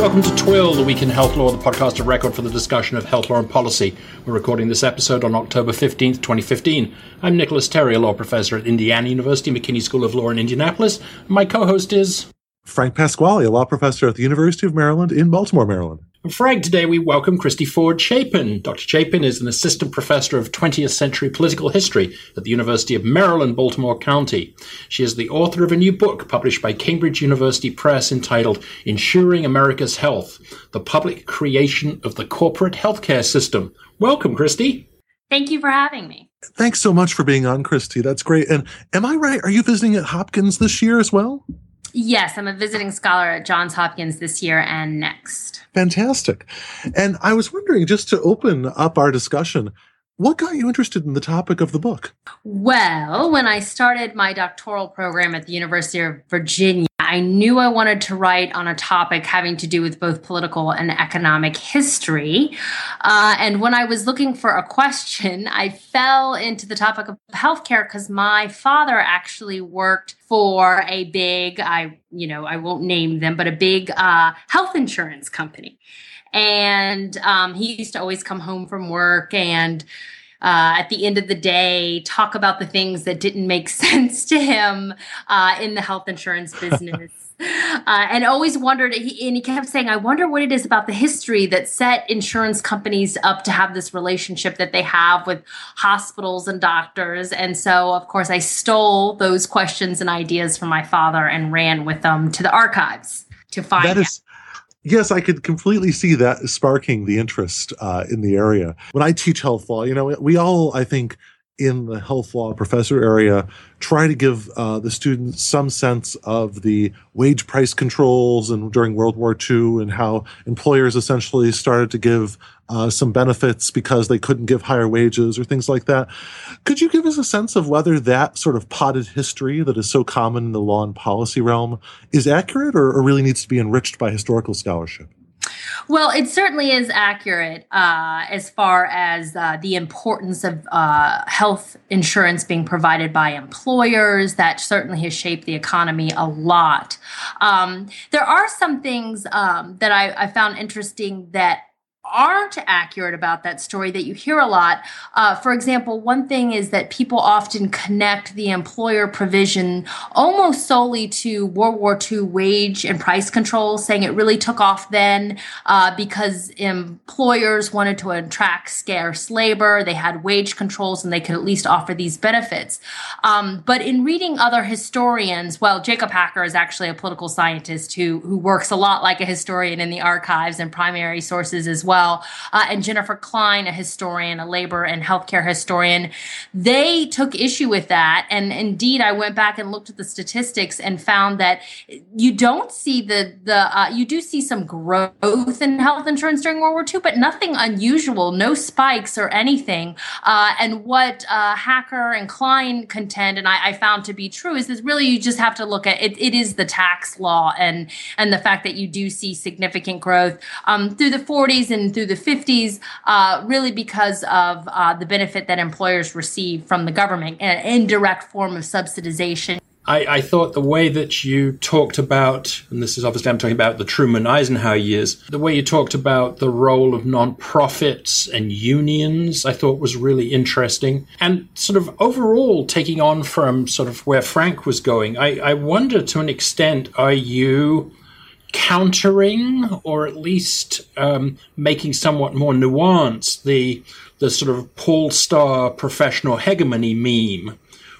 Welcome to Twill, the Week in Health Law, the podcast of record for the discussion of health law and policy. We're recording this episode on October 15th, 2015. I'm Nicholas Terry, a law professor at Indiana University, McKinney School of Law in Indianapolis. My co-host is Frank Pasquale, a law professor at the University of Maryland in Baltimore, Maryland. And Frank, today we welcome Christy Ford Chapin. Dr. Chapin is an assistant professor of 20th century political history at the University of Maryland, Baltimore County. She is the author of a new book published by Cambridge University Press entitled Ensuring America's Health, the Public Creation of the Corporate Healthcare System. Welcome, Christy. Thank you for having me. Thanks so much for being on, Christy. That's great. And am I right? Are you visiting at Hopkins this year as well? Yes, I'm a visiting scholar at Johns Hopkins this year and next. Fantastic. And I was wondering, just to open up our discussion, what got you interested in the topic of the book? Well, when I started my doctoral program at the University of Virginia, I knew I wanted to write on a topic having to do with both political and economic history. And when I was looking for a question, I fell into the topic of healthcare because my father actually worked for a big, I won't name them, but a big health insurance company. And he used to always come home from work and at the end of the day, talk about the things that didn't make sense to him in the health insurance business. And always wondered, and he kept saying, I wonder what it is about the history that set insurance companies up to have this relationship that they have with hospitals and doctors. And so, of course, I stole those questions and ideas from my father and ran with them to the archives to find out. Yes, I could completely see that sparking the interest in the area. When I teach health law, we all, I think, in the health law professor area, try to give the students some sense of the wage price controls and during World War II and how employers essentially started to give some benefits because they couldn't give higher wages or things like that. Could you give us a sense of whether that sort of potted history that is so common in the law and policy realm is accurate or really needs to be enriched by historical scholarship? Well, it certainly is accurate as far as the importance of health insurance being provided by employers. That certainly has shaped the economy a lot. There are some things that I found interesting that aren't accurate about that story that you hear a lot. For example, one thing is that people often connect the employer provision almost solely to World War II wage and price controls, saying it really took off then because employers wanted to attract scarce labor. They had wage controls and they could at least offer these benefits. But in reading other historians, Jacob Hacker is actually a political scientist who works a lot like a historian in the archives and primary sources as well. And Jennifer Klein, a historian, a labor and healthcare historian, they took issue with that. And indeed, I went back and looked at the statistics and found that you don't see you do see some growth in health insurance during World War II, but nothing unusual, no spikes or anything. And what Hacker and Klein contend, and I found to be true, is that really you just have to look at it. It is the tax law and the fact that you do see significant growth through the 40s and through the 50s, really because of the benefit that employers receive from the government, an indirect form of subsidization. I thought the way that you talked about, and this is obviously I'm talking about the Truman-Eisenhower years, the way you talked about the role of nonprofits and unions, I thought was really interesting. And sort of overall, taking on from sort of where Frank was going, I wonder to an extent, are you countering or at least making somewhat more nuanced the sort of Paul Starr professional hegemony meme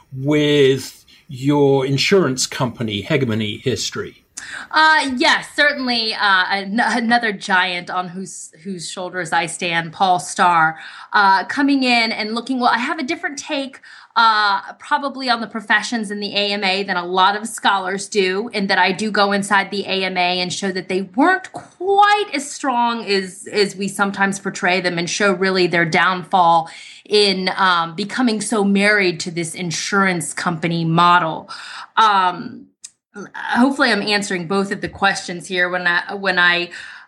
with your insurance company hegemony history? Yes, certainly another giant on whose shoulders I stand, Paul Starr, coming in and looking, I have a different take probably on the professions in the AMA than a lot of scholars do, in that I do go inside the AMA and show that they weren't quite as strong as we sometimes portray them, and show really their downfall in becoming so married to this insurance company model. Hopefully I'm answering both of the questions here when I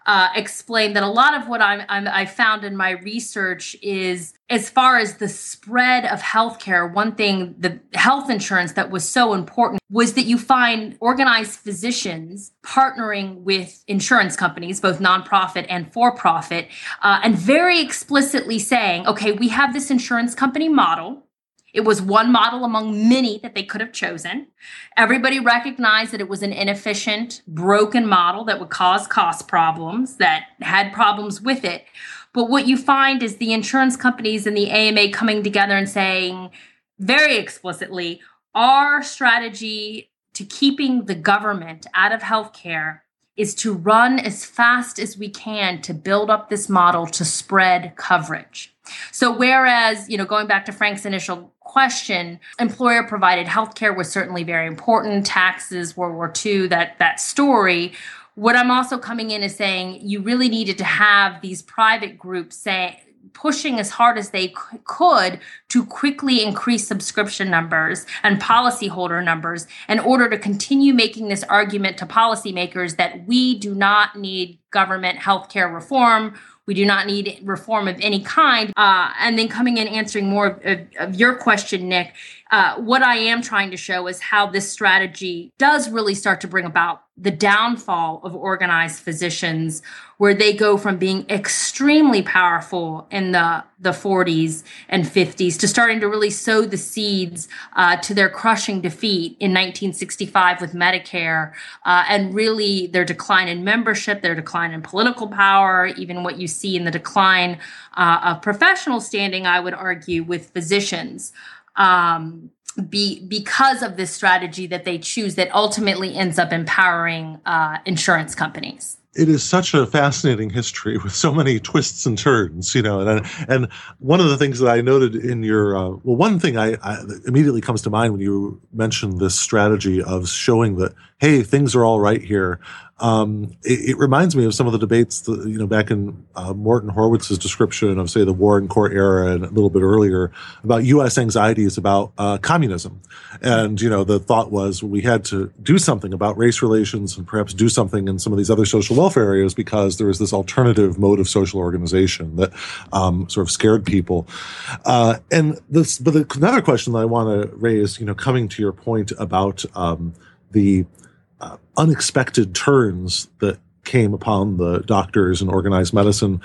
explained that a lot of what I found in my research is, as far as the spread of healthcare, one thing, the health insurance that was so important was that you find organized physicians partnering with insurance companies, both nonprofit and for-profit, and very explicitly saying, okay, we have this insurance company model. It was one model among many that they could have chosen. Everybody recognized that it was an inefficient, broken model that would cause cost problems, that had problems with it. But what you find is the insurance companies and the AMA coming together and saying very explicitly, our strategy to keeping the government out of healthcare is to run as fast as we can to build up this model to spread coverage. So whereas, going back to Frank's initial question, employer provided healthcare was certainly very important. Taxes, World War II, that story. What I'm also coming in is saying you really needed to have these private groups pushing as hard as they could to quickly increase subscription numbers and policyholder numbers in order to continue making this argument to policymakers that we do not need government healthcare reform. We do not need reform of any kind. And then coming in answering more of your question, Nick, what I am trying to show is how this strategy does really start to bring about the downfall of organized physicians, where they go from being extremely powerful in the 40s and 50s to starting to really sow the seeds to their crushing defeat in 1965 with Medicare, and really their decline in membership, their decline in political power, even what you see in the decline of professional standing, I would argue, with physicians. Because of this strategy that they choose that ultimately ends up empowering insurance companies. It is such a fascinating history with so many twists and turns, and one of the things that I noted in your, one thing I immediately comes to mind when you mentioned this strategy of showing that, hey, things are all right here. It reminds me of some of the debates that, back in Morton Horowitz's description of, say, the Warren Court era and a little bit earlier about U.S. anxieties about communism. And, the thought was we had to do something about race relations and perhaps do something in some of these other social welfare areas because there was this alternative mode of social organization that sort of scared people. But another question that I want to raise, coming to your point about the unexpected turns that came upon the doctors in organized medicine,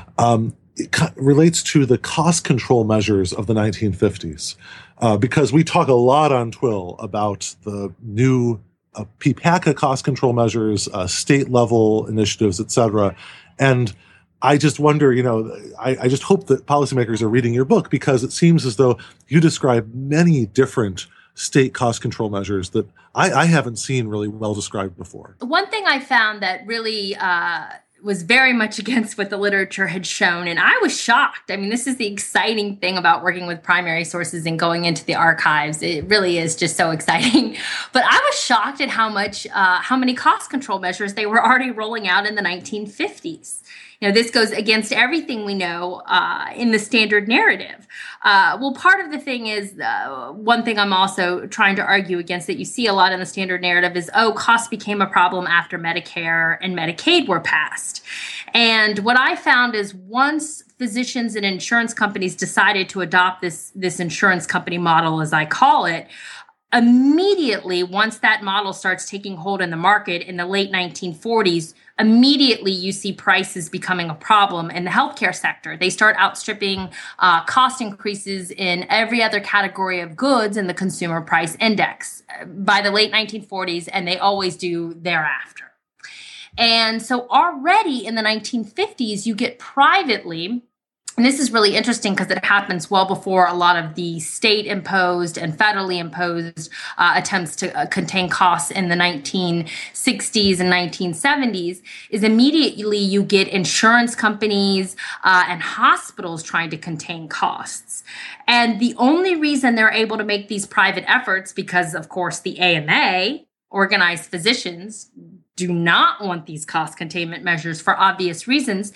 it relates to the cost control measures of the 1950s. Because we talk a lot on Twill about the new PPACA cost control measures, state level initiatives, et cetera. And I just wonder, I just hope that policymakers are reading your book, because it seems as though you describe many different state cost control measures that I haven't seen really well described before. One thing I found that really was very much against what the literature had shown, and I was shocked. I mean, this is the exciting thing about working with primary sources and going into the archives. It really is just so exciting. But I was shocked at how many cost control measures they were already rolling out in the 1950s. This goes against everything we know in the standard narrative. Part of the thing is, one thing I'm also trying to argue against that you see a lot in the standard narrative is, cost became a problem after Medicare and Medicaid were passed. And what I found is once physicians and insurance companies decided to adopt this insurance company model, as I call it, immediately, once that model starts taking hold in the market in the late 1940s, immediately you see prices becoming a problem in the healthcare sector. They start outstripping cost increases in every other category of goods in the consumer price index by the late 1940s, and they always do thereafter. And so already in the 1950s, you get privately, and this is really interesting because it happens well before a lot of the state-imposed and federally imposed attempts to contain costs in the 1960s and 1970s, is immediately you get insurance companies and hospitals trying to contain costs. And the only reason they're able to make these private efforts, because, of course, the AMA, organized physicians, do not want these cost containment measures for obvious reasons.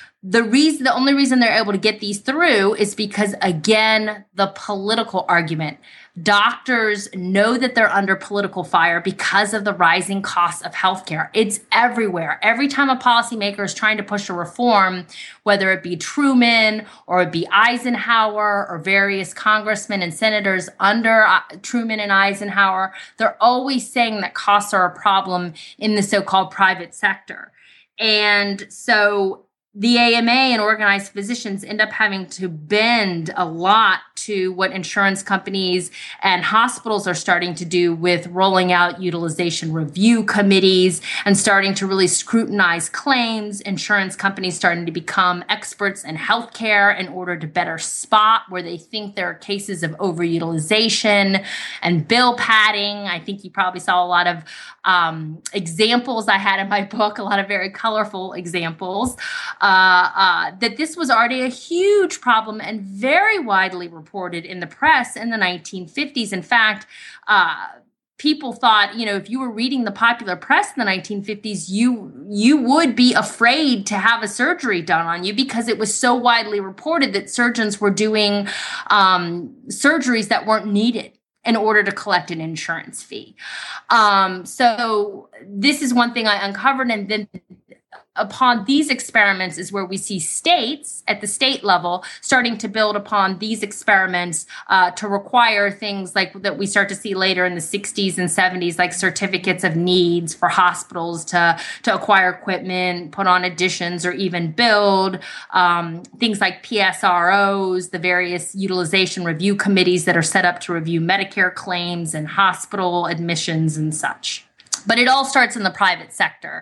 The only reason they're able to get these through is because, again, the political argument. Doctors know that they're under political fire because of the rising costs of healthcare. It's everywhere. Every time a policymaker is trying to push a reform, whether it be Truman or it be Eisenhower or various congressmen and senators under Truman and Eisenhower, they're always saying that costs are a problem in the so-called private sector. And so the AMA and organized physicians end up having to bend a lot to what insurance companies and hospitals are starting to do with rolling out utilization review committees and starting to really scrutinize claims. Insurance companies starting to become experts in healthcare in order to better spot where they think there are cases of overutilization and bill padding. I think you probably saw a lot of examples I had in my book, a lot of very colorful examples, that this was already a huge problem and very widely reported in the press in the 1950s. In fact, people thought, if you were reading the popular press in the 1950s, you would be afraid to have a surgery done on you because it was so widely reported that surgeons were doing surgeries that weren't needed in order to collect an insurance fee. So this is one thing I uncovered. And then upon these experiments is where we see states at the state level starting to build upon these experiments to require things like that we start to see later in the 60s and 70s, like certificates of needs for hospitals to acquire equipment, put on additions, or even build things like PSROs, the various utilization review committees that are set up to review Medicare claims and hospital admissions and such. But it all starts in the private sector.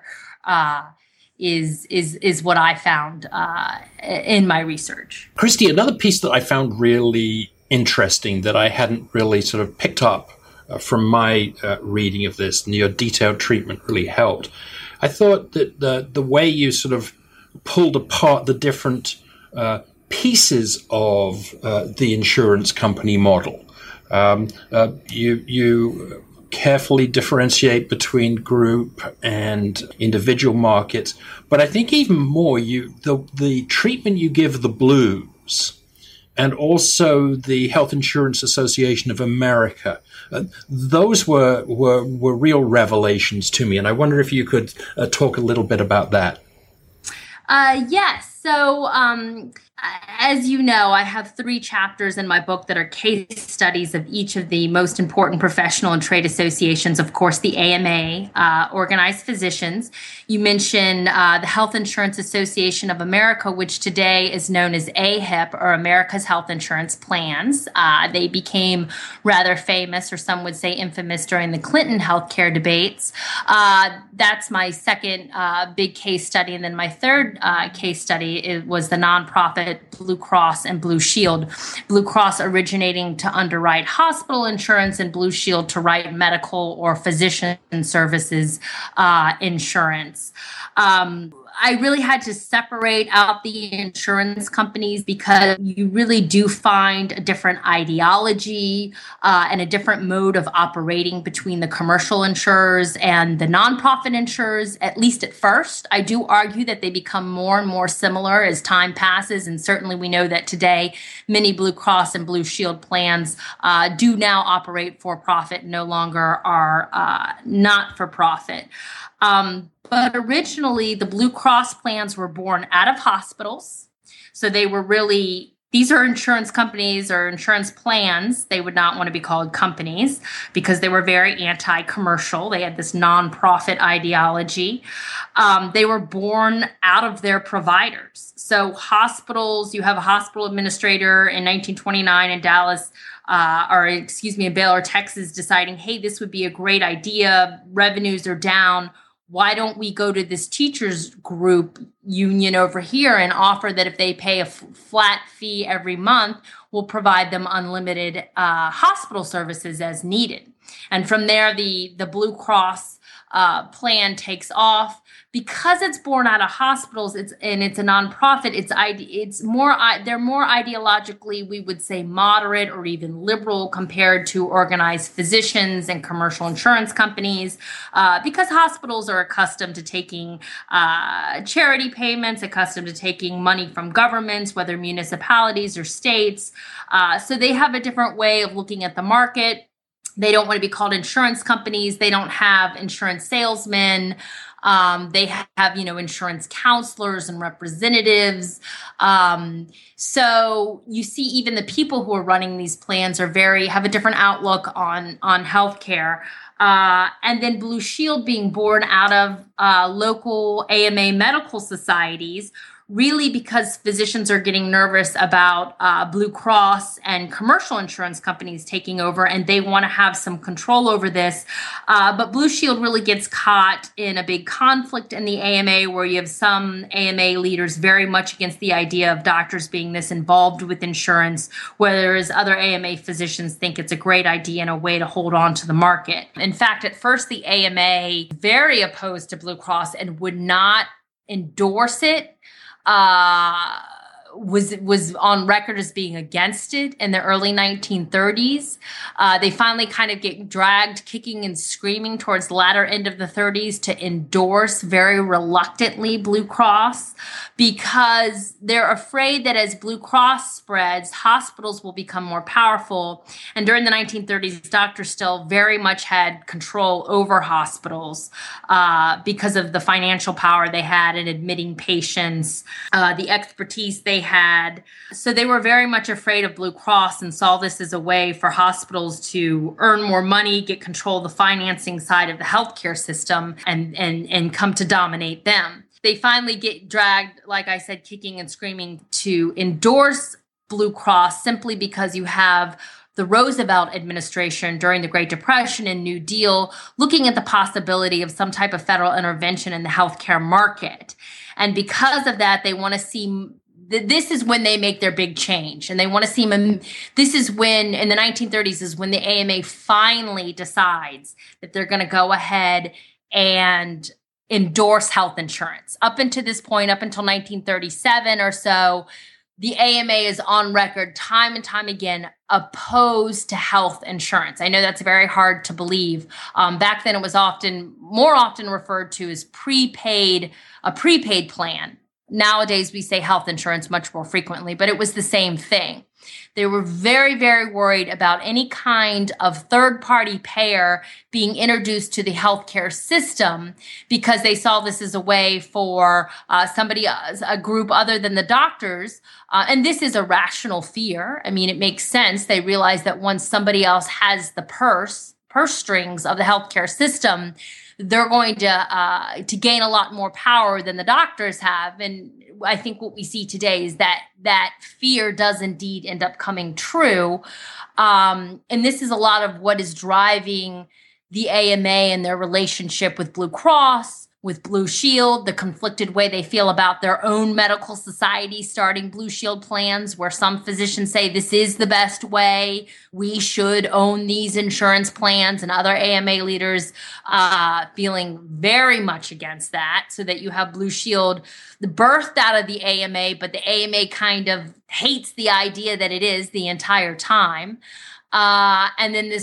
Is what I found in my research. Christy, another piece that I found really interesting that I hadn't really sort of picked up from my reading of this, and your detailed treatment really helped. I thought that the way you sort of pulled apart the different pieces of the insurance company model, you carefully differentiate between group and individual markets. But I think even more, the treatment you give the Blues and also the Health Insurance Association of America, those were real revelations to me. And I wonder if you could talk a little bit about that. Yes. So, as you know, I have 3 chapters in my book that are case studies of each of the most important professional and trade associations. Of course, the AMA, Organized Physicians. You mentioned the Health Insurance Association of America, which today is known as AHIP, or America's Health Insurance Plans. They became rather famous, or some would say infamous, during the Clinton healthcare debates. That's my second big case study. And then my third case study was the nonprofit Blue Cross and Blue Shield. Blue Cross originating to underwrite hospital insurance, and Blue Shield to write medical or physician services insurance. I really had to separate out the insurance companies because you really do find a different ideology and a different mode of operating between the commercial insurers and the nonprofit insurers, at least at first. I do argue that they become more and more similar as time passes, and certainly we know that today many Blue Cross and Blue Shield plans do now operate for profit, no longer are not for profit. But originally, the Blue Cross plans were born out of hospitals. So they were these are insurance companies or insurance plans. They would not want to be called companies because they were very anti-commercial. They had this nonprofit ideology. They were born out of their providers. So hospitals, you have a hospital administrator in 1929 in Dallas, in Baylor, Texas, deciding, hey, this would be a great idea. Revenues are down. Why don't we go to this teachers group union over here and offer that if they pay a flat fee every month, we'll provide them unlimited hospital services as needed. And from there, the Blue Cross plan takes off. Because it's born out of hospitals, it's a nonprofit. They're more ideologically, we would say, moderate or even liberal compared to organized physicians and commercial insurance companies, because hospitals are accustomed to taking charity payments, accustomed to taking money from governments, whether municipalities or states. So they have a different way of looking at the market. They don't want to be called insurance companies. They don't have insurance salesmen. They have, insurance counselors and representatives. So you see, even the people who are running these plans have a different outlook on healthcare. And then Blue Shield being born out of local AMA medical societies, really because physicians are getting nervous about Blue Cross and commercial insurance companies taking over, and they want to have some control over this. But Blue Shield really gets caught in a big conflict in the AMA, where you have some AMA leaders very much against the idea of doctors being this involved with insurance, whereas other AMA physicians think it's a great idea and a way to hold on to the market. In fact, at first, the AMA very opposed to Blue Cross and would not endorse it. Was on record as being against it in the early 1930s. They finally kind of get dragged kicking and screaming towards the latter end of the 30s to endorse very reluctantly Blue Cross, because they're afraid that as Blue Cross spreads, hospitals will become more powerful. And during the 1930s, doctors still very much had control over hospitals because of the financial power they had in admitting patients, the expertise they had. So they were very much afraid of Blue Cross and saw this as a way for hospitals to earn more money, get control of the financing side of the healthcare system, and come to dominate them. They finally get dragged, like I said, kicking and screaming to endorse Blue Cross simply because you have the Roosevelt administration during the Great Depression and New Deal looking at the possibility of some type of federal intervention in the healthcare market. And because of that, they want to see this is when they make their big change. And they want to see this is when, in the 1930s, is when the AMA finally decides that they're going to go ahead and endorse health insurance. Up until this point, up until 1937 or so, the AMA is on record time and time again opposed to health insurance. I know that's very hard to believe. Back then, it was more often referred to as a prepaid plan. Nowadays, we say health insurance much more frequently, but it was the same thing. They were very, very worried about any kind of third-party payer being introduced to the healthcare system because they saw this as a way for a group other than the doctors. And this is a rational fear. I mean, it makes sense. They realize that once somebody else has the purse strings of the healthcare system, they're going to gain a lot more power than the doctors have. And I think what we see today is that fear does indeed end up coming true. And this is a lot of what is driving the AMA and their relationship with Blue Cross, with Blue Shield, the conflicted way they feel about their own medical society starting Blue Shield plans, where some physicians say this is the best way, we should own these insurance plans, and other AMA leaders feeling very much against that, so that you have Blue Shield birthed out of the AMA, but the AMA kind of hates the idea that it is the entire time. And then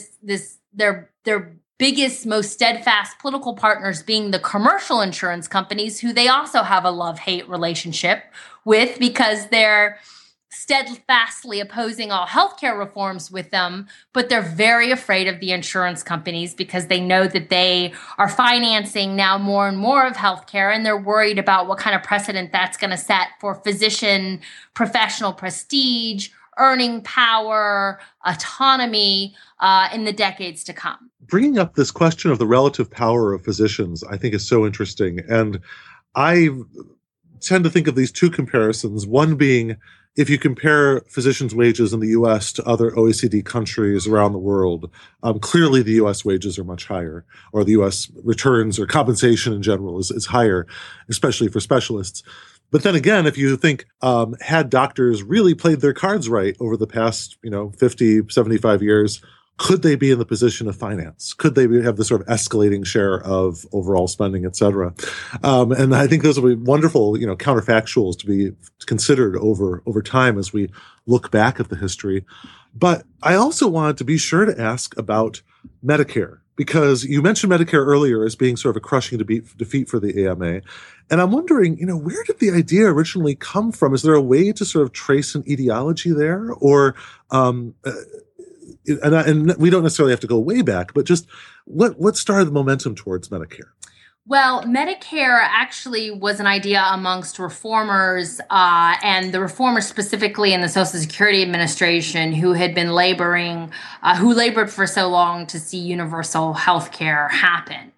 their biggest, most steadfast political partners being the commercial insurance companies, who they also have a love-hate relationship with because they're steadfastly opposing all healthcare reforms with them, but they're very afraid of the insurance companies because they know that they are financing now more and more of healthcare, and they're worried about what kind of precedent that's going to set for physician professional prestige, earning power, autonomy in the decades to come. Bringing up this question of the relative power of physicians, I think is so interesting. And I tend to think of these two comparisons, one being if you compare physicians' wages in the U.S. to other OECD countries around the world, clearly the U.S. wages are much higher, or the U.S. returns or compensation in general is higher, especially for specialists. But then again, if you think, had doctors really played their cards right over the past, 50, 75 years, could they be in the position of finance? Could they have the sort of escalating share of overall spending, et cetera? And I think those will be wonderful, counterfactuals to be considered over time as we look back at the history. But I also wanted to be sure to ask about Medicare, because you mentioned Medicare earlier as being sort of a crushing defeat for the AMA. And I'm wondering, where did the idea originally come from? Is there a way to sort of trace an etiology there? Or, and we don't necessarily have to go way back, but just what started the momentum towards Medicare? Well, Medicare actually was an idea amongst reformers, and the reformers specifically in the Social Security Administration who had been who labored for so long to see universal health care happen.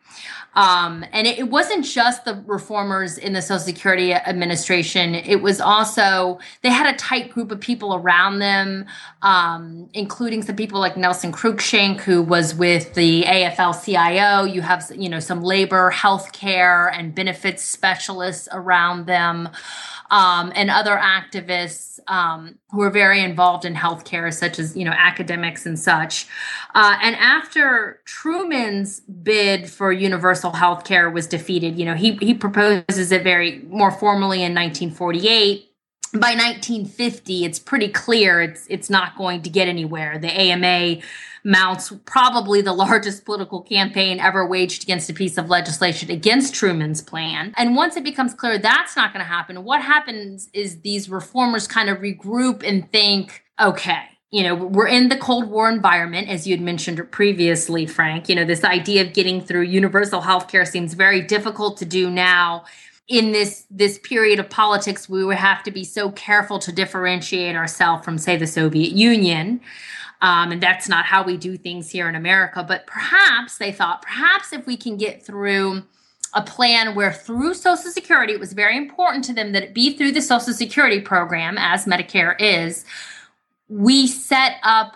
And it wasn't just the reformers in the Social Security Administration. It was also, they had a tight group of people around them, including some people like Nelson Cruikshank, who was with the AFL-CIO. You have, some labor, healthcare, and benefits specialists around them, and other activists who were very involved in healthcare, such as, academics and such. And after Truman's bid for universal healthcare was defeated, he proposes it more formally in 1948. By 1950, it's pretty clear it's not going to get anywhere. The AMA mounts probably the largest political campaign ever waged against a piece of legislation against Truman's plan. And once it becomes clear that's not going to happen, what happens is these reformers kind of regroup and think, okay, we're in the Cold War environment, as you had mentioned previously, Frank. This idea of getting through universal healthcare seems very difficult to do now. In this period of politics, we would have to be so careful to differentiate ourselves from, say, the Soviet Union. And that's not how we do things here in America. But perhaps, they thought, if we can get through a plan where through Social Security, it was very important to them that it be through the Social Security program, as Medicare is, we set up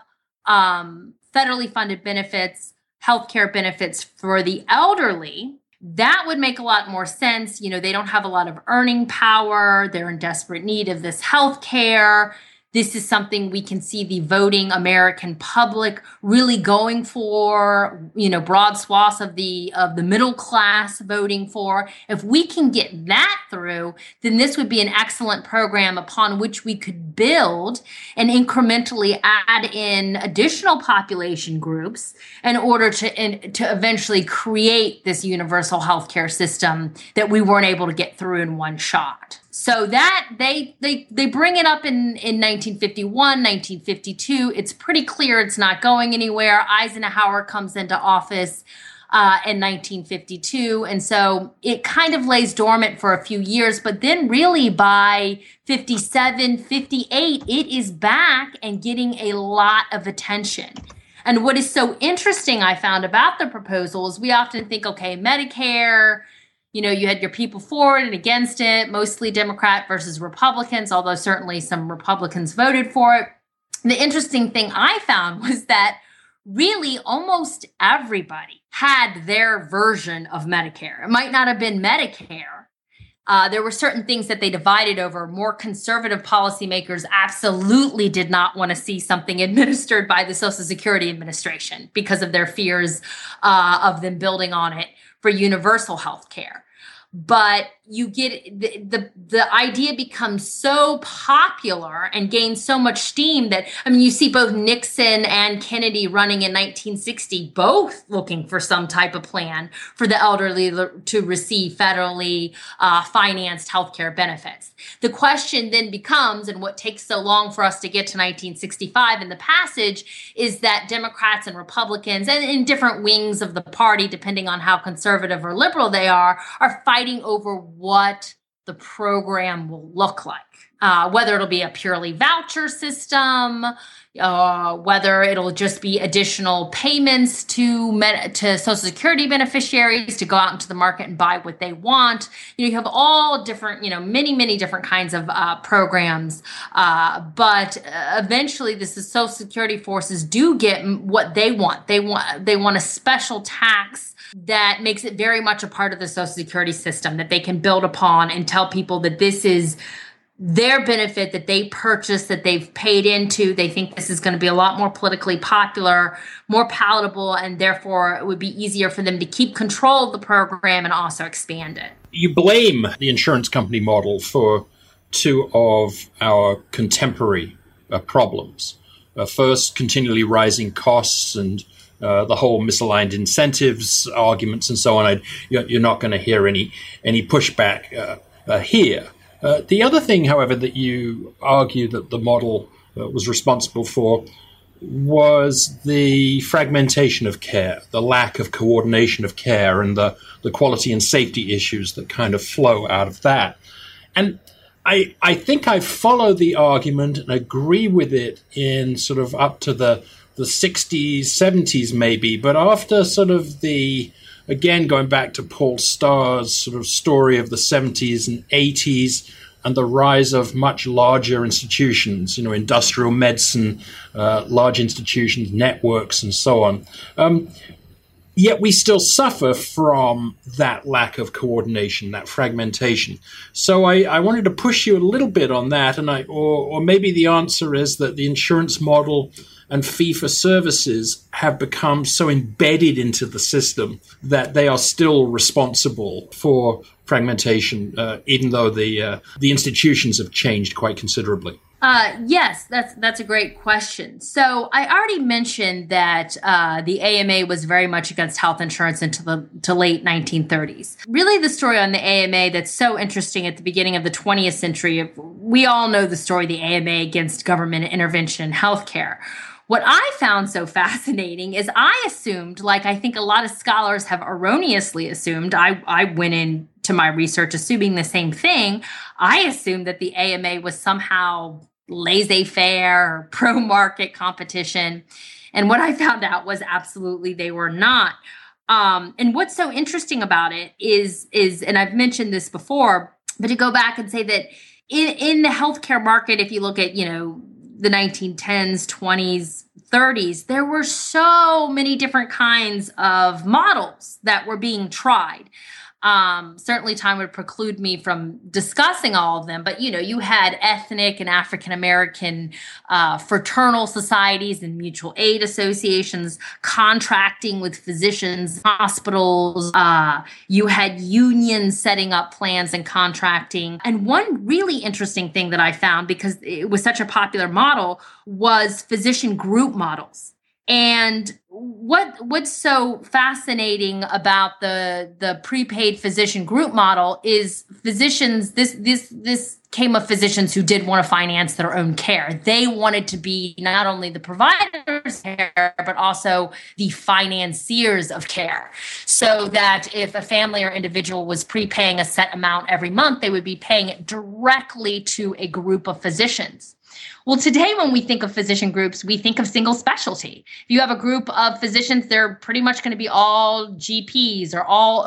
federally funded benefits, healthcare benefits for the elderly. That would make a lot more sense. They don't have a lot of earning power. They're in desperate need of this health care. This is something we can see the voting American public really going for, broad swaths of the middle class voting for. If we can get that through, then this would be an excellent program upon which we could build and incrementally add in additional population groups in order to eventually create this universal healthcare system that we weren't able to get through in one shot. So that they bring it up in 1951, 1952. It's pretty clear it's not going anywhere. Eisenhower comes into office in 1952. And so it kind of lays dormant for a few years. But then really by 57, 58, it is back and getting a lot of attention. And what is so interesting I found about the proposal is we often think, okay, Medicare, you had your people for it and against it, mostly Democrat versus Republicans, although certainly some Republicans voted for it. The interesting thing I found was that really almost everybody had their version of Medicare. It might not have been Medicare. There were certain things that they divided over. More conservative policymakers absolutely did not want to see something administered by the Social Security Administration because of their fears of them building on it for universal health care. But you get the idea becomes so popular and gains so much steam that, you see both Nixon and Kennedy running in 1960, both looking for some type of plan for the elderly to receive federally financed healthcare benefits. The question then becomes, and what takes so long for us to get to 1965 in the passage, is that Democrats and Republicans, and in different wings of the party, depending on how conservative or liberal they are fighting over what the program will look like, whether it'll be a purely voucher system, whether it'll just be additional payments to Social Security beneficiaries to go out into the market and buy what they want. You have all different, many different kinds of programs. But eventually, the Social Security forces do get what they want. They want a special tax that makes it very much a part of the Social Security system that they can build upon and tell people that this is their benefit that they purchased, that they've paid into. They think this is going to be a lot more politically popular, more palatable, and therefore it would be easier for them to keep control of the program and also expand it. You blame the insurance company model for two of our contemporary problems. First, continually rising costs and the whole misaligned incentives arguments and so on. You're not going to hear any pushback here. The other thing, however, that you argue that the model was responsible for was the fragmentation of care, the lack of coordination of care, and the quality and safety issues that kind of flow out of that. And I think I follow the argument and agree with it in sort of up to the 60s, 70s maybe, but after sort of again, going back to Paul Starr's sort of story of the 70s and 80s and the rise of much larger institutions, industrial medicine, large institutions, networks, and so on. Yet we still suffer from that lack of coordination, that fragmentation. So I wanted to push you a little bit on that, and or maybe the answer is that the insurance model and fee-for-services have become so embedded into the system that they are still responsible for fragmentation, even though the institutions have changed quite considerably. Yes, that's a great question. So I already mentioned that the AMA was very much against health insurance into the late 1930s. Really, the story on the AMA that's so interesting at the beginning of the 20th century, we all know the story of the AMA against government intervention in healthcare. What I found so fascinating is I assumed, like I think a lot of scholars have erroneously assumed, I went into my research assuming the same thing. I assumed that the AMA was somehow laissez-faire or pro-market competition. And what I found out was absolutely they were not. And what's so interesting about it is, and I've mentioned this before, but to go back and say that in the healthcare market, if you look at, the 1910s, 20s, 30s, there were so many different kinds of models that were being tried. Certainly time would preclude me from discussing all of them, but you had ethnic and African American fraternal societies and mutual aid associations contracting with physicians, hospitals. You had unions setting up plans and contracting. And one really interesting thing that I found, because it was such a popular model, was physician group models. And what's so fascinating about the prepaid physician group model is physicians, this came of physicians who did want to finance their own care. They wanted to be not only the providers of care, but also the financiers of care. So that if a family or individual was prepaying a set amount every month, they would be paying it directly to a group of physicians. Well, today when we think of physician groups, we think of single specialty. If you have a group of physicians, they're pretty much going to be all GPs or all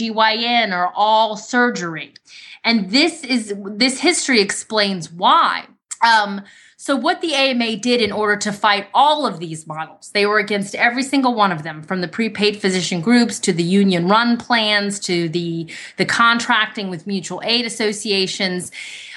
OBGYN or all surgery. And this history explains why. So what the AMA did in order to fight all of these models, they were against every single one of them, from the prepaid physician groups to the union run plans to the contracting with mutual aid associations.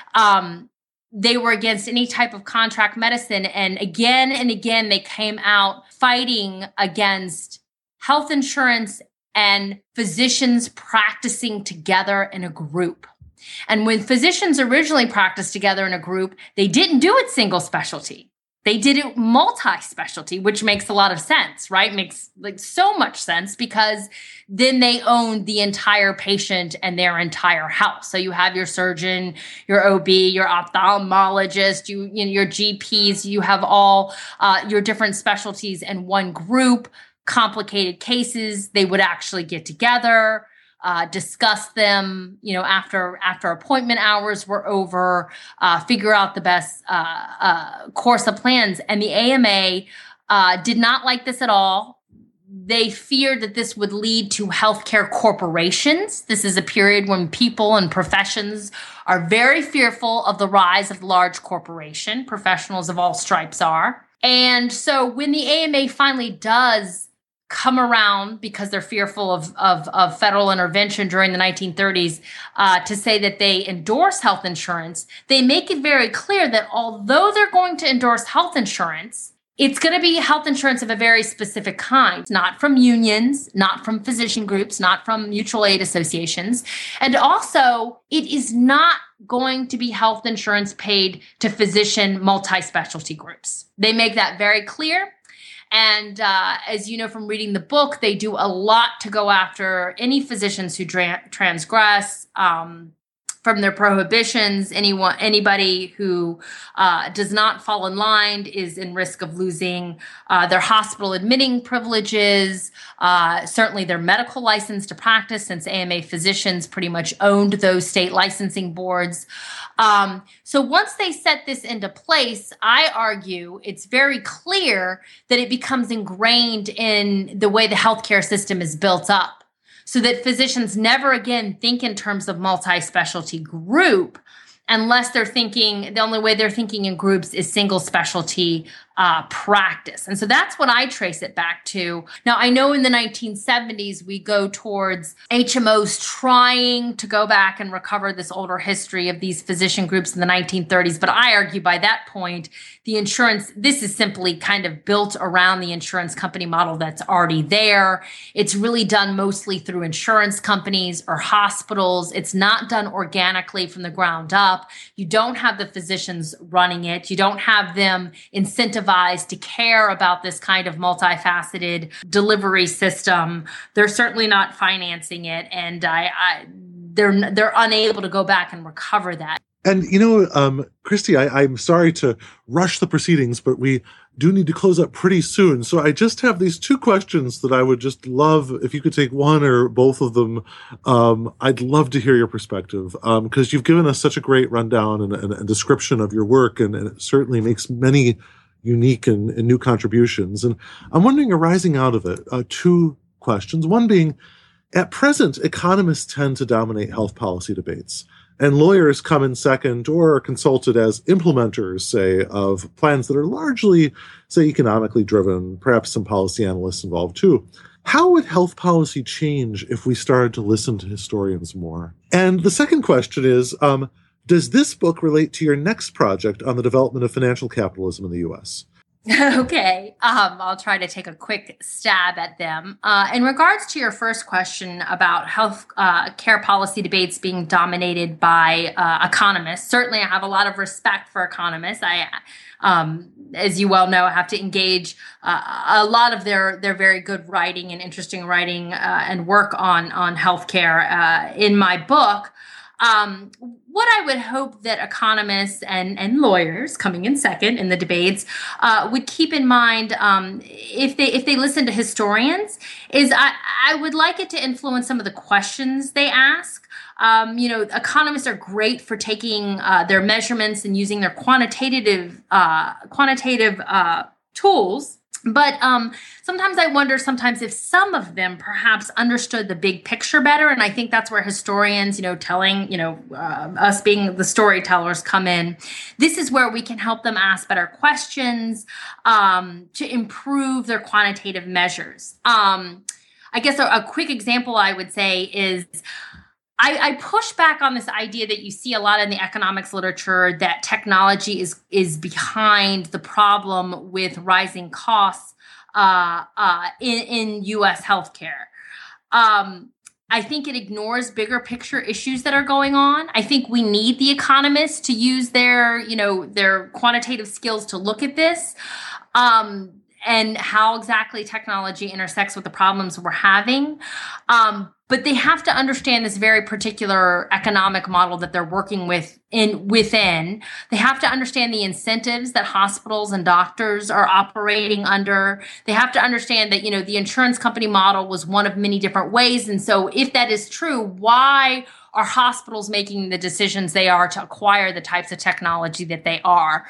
They were against any type of contract medicine. And again, they came out fighting against health insurance and physicians practicing together in a group. And when physicians originally practiced together in a group, they didn't do it single specialty. They did it multi-specialty, which makes a lot of sense, right? Makes like so much sense, because then they own the entire patient and their entire house. So you have your surgeon, your OB, your ophthalmologist, your GPs, you have all your different specialties in one group. Complicated cases, they would actually get together, discuss them, after appointment hours were over, figure out the best course of plans. And the AMA did not like this at all. They feared that this would lead to healthcare corporations. This is a period when people and professions are very fearful of the rise of large corporation. Professionals of all stripes are. And so when the AMA finally does come around because they're fearful of federal intervention during the 1930s to say that they endorse health insurance, they make it very clear that although they're going to endorse health insurance, it's going to be health insurance of a very specific kind, not from unions, not from physician groups, not from mutual aid associations. And also, it is not going to be health insurance paid to physician multi-specialty groups. They make that very clear. And as you know from reading the book, they do a lot to go after any physicians who transgress from their prohibitions. Anybody who does not fall in line is in risk of losing their hospital admitting privileges, certainly their medical license to practice, since AMA physicians pretty much owned those state licensing boards. So once they set this into place, I argue it's very clear that it becomes ingrained in the way the healthcare system is built up, so that physicians never again think in terms of multi-specialty group, unless they're thinking, the only way they're thinking in groups is single specialty practice. And so that's what I trace it back to. Now, I know in the 1970s, we go towards HMOs trying to go back and recover this older history of these physician groups in the 1930s. But I argue by that point, the insurance, this is simply kind of built around the insurance company model that's already there. It's really done mostly through insurance companies or hospitals. It's not done organically from the ground up. You don't have the physicians running it. You don't have them incentivized to care about this kind of multifaceted delivery system. They're certainly not financing it, and they're unable to go back and recover that. And, Christy, I'm sorry to rush the proceedings, but we do need to close up pretty soon. So I just have these two questions that I would just love, if you could take one or both of them. I'd love to hear your perspective, because you've given us such a great rundown and description of your work, and it certainly makes many unique and new contributions. And I'm wondering, arising out of it, two questions. One being, at present, economists tend to dominate health policy debates, and lawyers come in second or are consulted as implementers, say, of plans that are largely, say, economically driven, perhaps some policy analysts involved too. How would health policy change if we started to listen to historians more? And the second question is, does this book relate to your next project on the development of financial capitalism in the U.S.? Okay. I'll try to take a quick stab at them. In regards to your first question about health care policy debates being dominated by economists, certainly I have a lot of respect for economists. As you well know, I have to engage a lot of their very good writing and interesting writing and work on healthcare in my book. What I would hope that economists and lawyers coming in second in the debates would keep in mind, if they listen to historians, is I would like it to influence some of the questions they ask. Economists are great for taking their measurements and using their quantitative tools. But sometimes I wonder if some of them perhaps understood the big picture better. And I think that's where historians, telling, us being the storytellers come in. This is where we can help them ask better questions to improve their quantitative measures. I guess a quick example I would say is, I push back on this idea that you see a lot in the economics literature that technology is behind the problem with rising costs in U.S. healthcare. I think it ignores bigger picture issues that are going on. I think we need the economists to use their quantitative skills to look at this. And how exactly technology intersects with the problems we're having. But they have to understand this very particular economic model that they're working within. They have to understand the incentives that hospitals and doctors are operating under. They have to understand that, the insurance company model was one of many different ways. And so if that is true, why are hospitals making the decisions they are to acquire the types of technology that they are?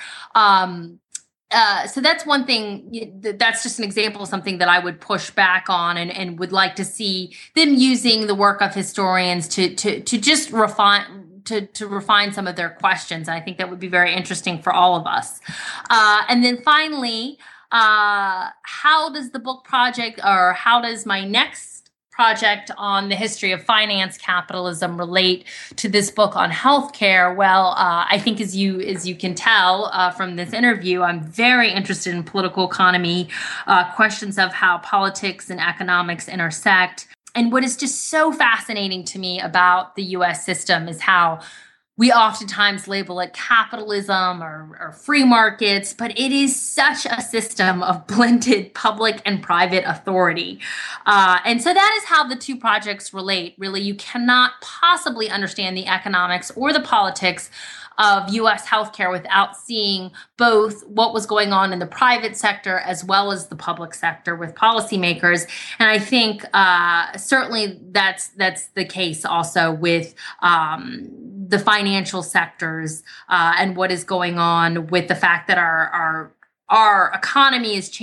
So that's one thing. That's just an example of something that I would push back on and would like to see them using the work of historians to just refine some of their questions. I think that would be very interesting for all of us. And then finally, how does the book project, or how does my next project on the history of finance capitalism relate to this book on healthcare? Well, I think as you can tell from this interview, I'm very interested in political economy, questions of how politics and economics intersect. And what is just so fascinating to me about the U.S. system is how we oftentimes label it capitalism or free markets, but it is such a system of blended public and private authority. And so that is how the two projects relate. Really, you cannot possibly understand the economics or the politics of U.S. healthcare without seeing both what was going on in the private sector as well as the public sector with policymakers. And I think certainly that's the case also with the financial sectors and what is going on with the fact that our economy has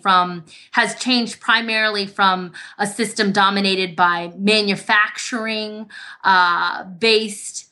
changed primarily from a system dominated by manufacturing based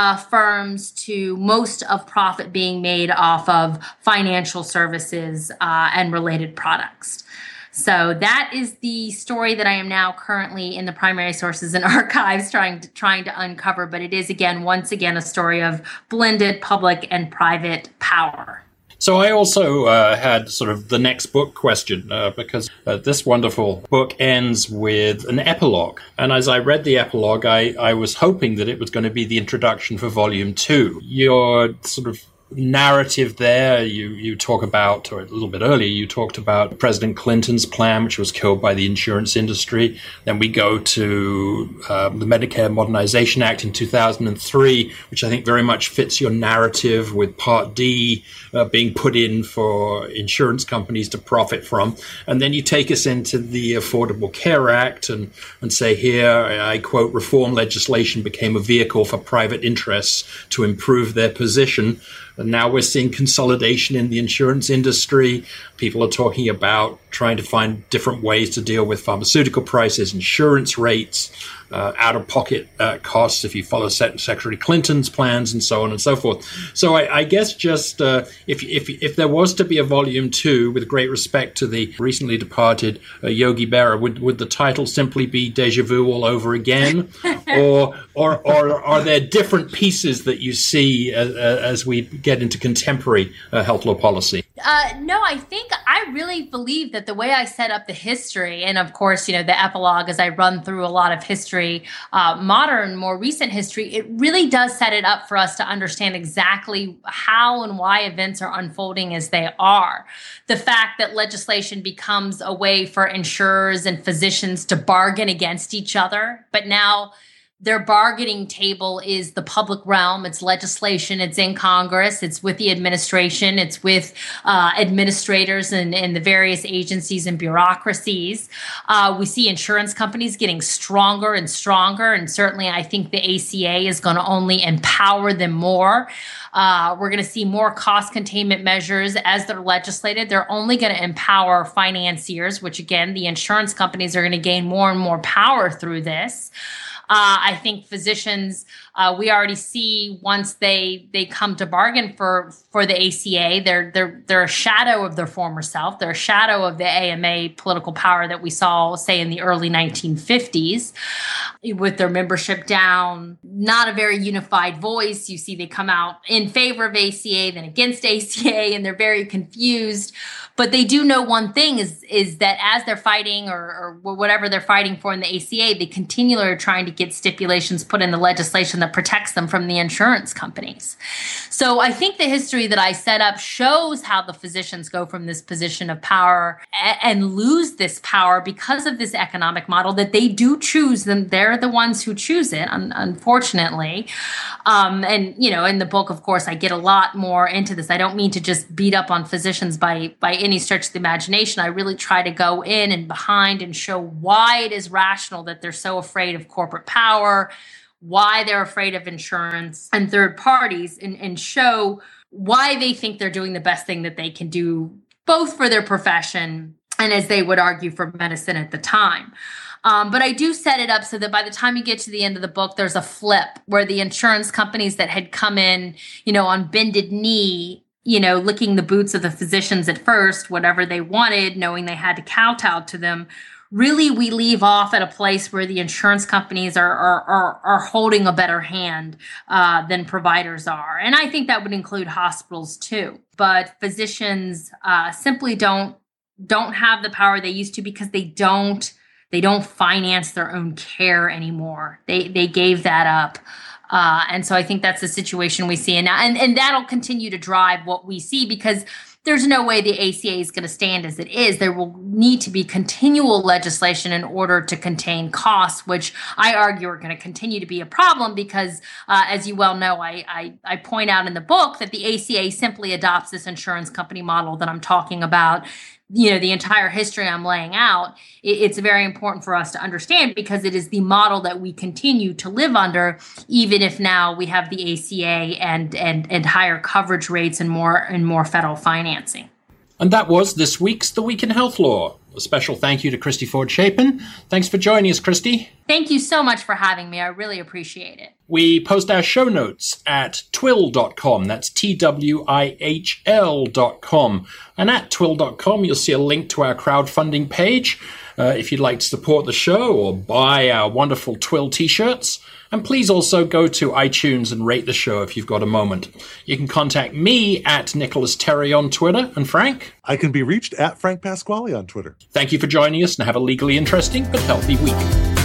firms to most of profit being made off of financial services and related products. So that is the story that I am now currently in the primary sources and archives trying to uncover. But it is, once again, a story of blended public and private power. So I also had sort of the next book question because this wonderful book ends with an epilogue. And as I read the epilogue, I was hoping that it was going to be the introduction for volume 2. Your sort of narrative there, you talk about, or a little bit earlier, you talked about President Clinton's plan, which was killed by the insurance industry. Then we go to the Medicare Modernization Act in 2003, which I think very much fits your narrative, with Part D being put in for insurance companies to profit from. And then you take us into the Affordable Care Act and say here, I quote, reform legislation became a vehicle for private interests to improve their position. And now we're seeing consolidation in the insurance industry. People are talking about trying to find different ways to deal with pharmaceutical prices, insurance rates, out-of-pocket costs if you follow Secretary Clinton's plans, and so on and so forth. So I guess just if there was to be a volume 2, with great respect to the recently departed Yogi Berra, would the title simply be Deja Vu all over again, or are there different pieces that you see as we get into contemporary health law policy? No, I really believe that the way I set up the history, and of course, the epilogue, as I run through a lot of history, modern, more recent history, it really does set it up for us to understand exactly how and why events are unfolding as they are. The fact that legislation becomes a way for insurers and physicians to bargain against each other, but now their bargaining table is the public realm. It's legislation. It's in Congress. It's with the administration. It's with administrators and the various agencies and bureaucracies. We see insurance companies getting stronger and stronger. And certainly I think the ACA is going to only empower them more. We're going to see more cost containment measures as they're legislated. They're only going to empower financiers, which again, the insurance companies are going to gain more and more power through this. I think physicians, we already see once they come to bargain for the ACA, they're a shadow of their former self. They're a shadow of the AMA political power that we saw, say, in the early 1950s, with their membership down, not a very unified voice. You see they come out in favor of ACA, then against ACA, and they're very confused. But they do know one thing is that as they're fighting or whatever they're fighting for in the ACA, they continually are trying to get stipulations put in the legislation that protects them from the insurance companies. So I think the history that I set up shows how the physicians go from this position of power and lose this power because of this economic model that they do choose them. They're the ones who choose it, unfortunately. And, in the book, of course, I get a lot more into this. I don't mean to just beat up on physicians by any stretch of the imagination. I really try to go in and behind and show why it is rational that they're so afraid of corporate power, why they're afraid of insurance and third parties, and show why they think they're doing the best thing that they can do, both for their profession and, as they would argue, for medicine at the time. But I do set it up so that by the time you get to the end of the book, there's a flip where the insurance companies that had come in, on bended knee, licking the boots of the physicians at first, whatever they wanted, knowing they had to kowtow to them, really we leave off at a place where the insurance companies are holding a better hand than providers are. And I think that would include hospitals too. But physicians simply don't have the power they used to because they don't finance their own care anymore. They gave that up. And so I think that's the situation we see. And that'll continue to drive what we see because there's no way the ACA is going to stand as it is. There will need to be continual legislation in order to contain costs, which I argue are going to continue to be a problem because, as you well know, I point out in the book that the ACA simply adopts this insurance company model that I'm talking about. The entire history I'm laying out, it's very important for us to understand because it is the model that we continue to live under, even if now we have the ACA and higher coverage rates and more federal financing. And that was this week's The Week in Health Law. A special thank you to Christy Ford Chapin. Thanks for joining us, Christy. Thank you so much for having me. I really appreciate it. We post our show notes at twill.com. That's TWIHL.com. And at twill.com, you'll see a link to our crowdfunding page if you'd like to support the show or buy our wonderful Twill t-shirts. And please also go to iTunes and rate the show if you've got a moment. You can contact me at Nicholas Terry on Twitter. And Frank? I can be reached at Frank Pasquale on Twitter. Thank you for joining us and have a legally interesting but healthy week.